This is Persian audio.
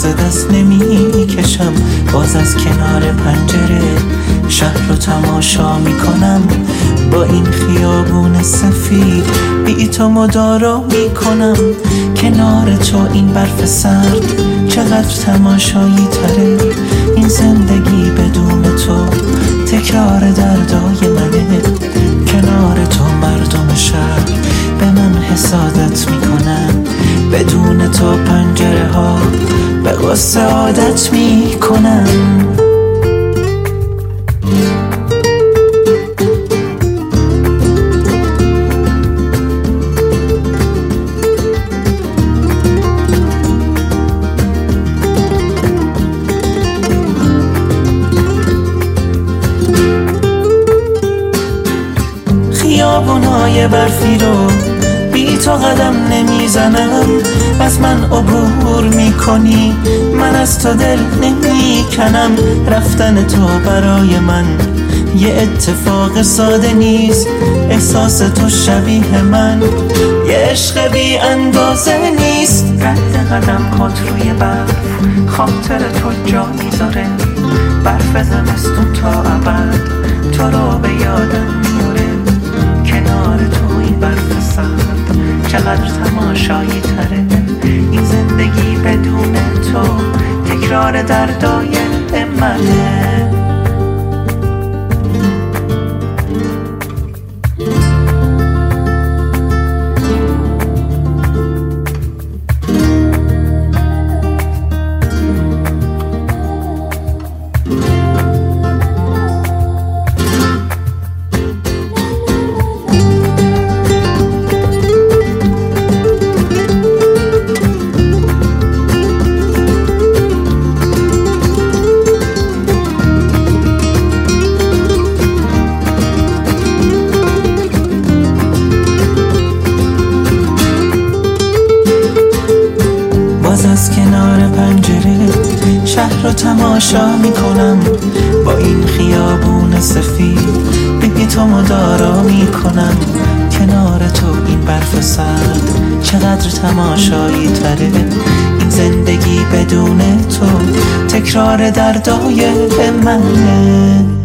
دست نمی کشم. باز از کنار پنجره شهر رو تماشا می کنم. با این خیابون سفید بی تو مدارا می کنم. کنار تو این برف سرد چقدر تماشایی تره. این زندگی بدون تو تکرار دردای منه. کنار تو مردم شهر به من حسادت میکنن. بدون تو پنجره ها به غصه عادت میکنن. خیابونای برفی رو بی تو قدم نمیزنم. از من عبور میکنی من از تو دل نمیکنم. رفتن تو برای من یه اتفاق ساده نیست. احساس تو شبیه من یه عشق بی اندازه نیست. رد قدم هات روی برف خاطر تو جا میذاره. برف زمستون تا ابد تو رو به یادم میاره. کنار تو این برف سرد چقدر تماشایی تره. این زندگی بدون تو تکرار دردای منه. از کنار پنجره شهر رو تماشا میکنم. با این خیابون سفید بی تو مدارا میکنم. کنار تو این برف سرد چقدر تماشایی تره. این زندگی بدون تو تکرار دردای منه.